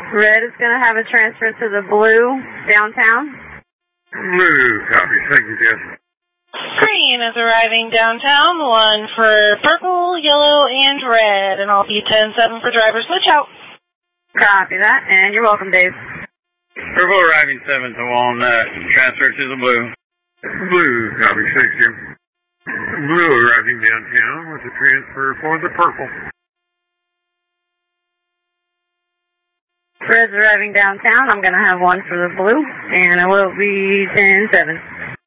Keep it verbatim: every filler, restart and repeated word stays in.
Red is going to have a transfer to the blue downtown. Blue, copy. Thank you, Jess. Green is arriving downtown, one for purple, yellow, and red, and I'll be ten seven for driver switch out. Copy that, and you're welcome, Dave. Purple arriving seven to Walnut, transfer to the blue. Blue, copy. Thank you. Blue arriving downtown with a transfer for the purple. Red's arriving downtown. I'm going to have one for the blue, and it will be ten seven.